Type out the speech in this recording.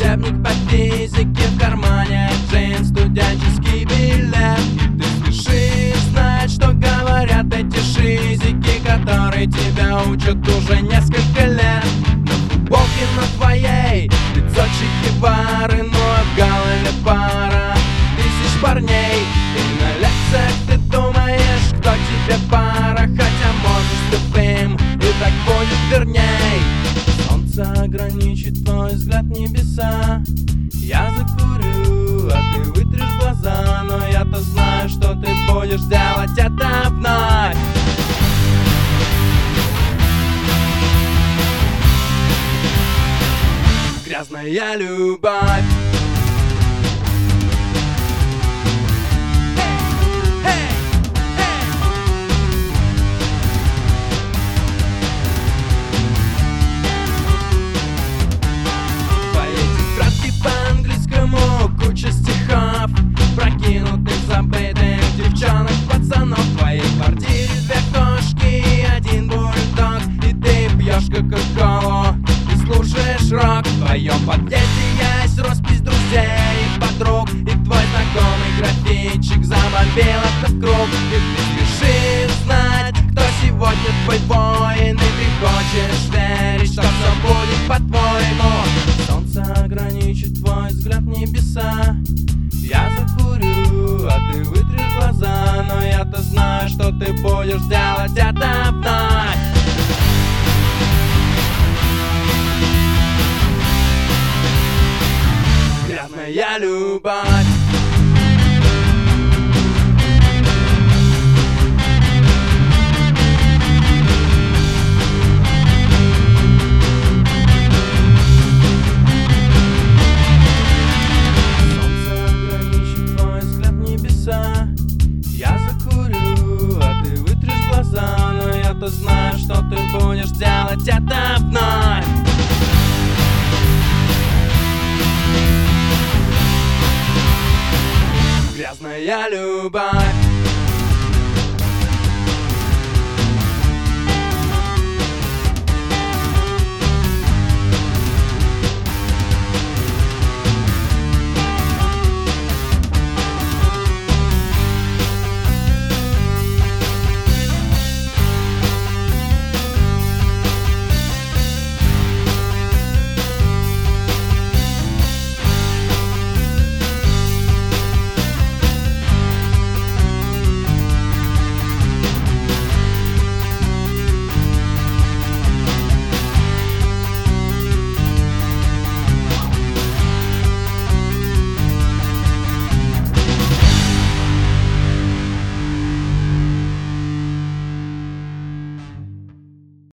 учебник по физике, в кармане джин, студенческий билет. И ты спешишь знать, что говорят эти шизики, которые тебя учат уже несколько лет. На футболке на твоей лицо Че Гевары, но в голове пара тысяч парней. И на лекциях ты думаешь, кто тебе пара, хотя можешь тупым, и так будет верней. Солнце ограничит твой взгляд, небеса. Я закурю, а ты вытрешь глаза, но я-то знаю, что ты будешь делать это вновь. Грязная любовь. Куча стихов, прокинутых, забытых девчонок, пацанов. В твоей квартире две кошки, один бульдог, и ты пьешь кока-колу и слушаешь рок. В твоем подъезде есть роспись друзей и подруг, и твой знакомый графитчик забомбил автокруг. И ты спешишь знать, кто сегодня твой воин, и ты хочешь верить, что все будет по-твоему. Солнце ограничит твой взгляд, небеса. Я закурю, а ты вытрешь глаза, но я-то знаю, что ты будешь делать это вновь. Грязная любовь. Я закурю, а ты вытрешь глаза, но я-то знаю, что ты будешь делать это вновь. Грязная любовь.